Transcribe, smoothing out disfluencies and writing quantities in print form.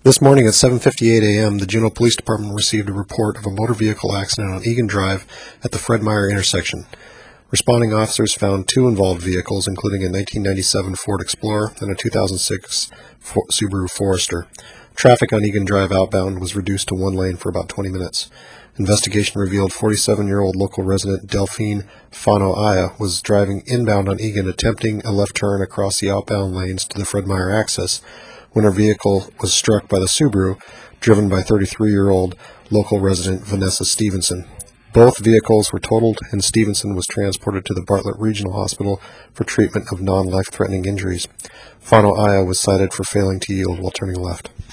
This morning at 7:58 a.m., the Juneau Police Department received a report of a motor vehicle accident on Egan Drive at the Fred Meyer intersection. Responding officers found two involved vehicles, including a 1997 Ford Explorer and a 2006 Subaru Forester. Traffic on Egan Drive outbound was reduced to one lane for about 20 minutes. Investigation revealed 47-year-old local resident Delphine Fano-Aya was driving inbound on Egan, attempting a left turn across the outbound lanes to the Fred Meyer access, when her vehicle was struck by the Subaru, driven by 33-year-old local resident Vanessa Stevenson. Both vehicles were totaled, and Stevenson was transported to the Bartlett Regional Hospital for treatment of non-life-threatening injuries. Fano-Aya was cited for failing to yield while turning left.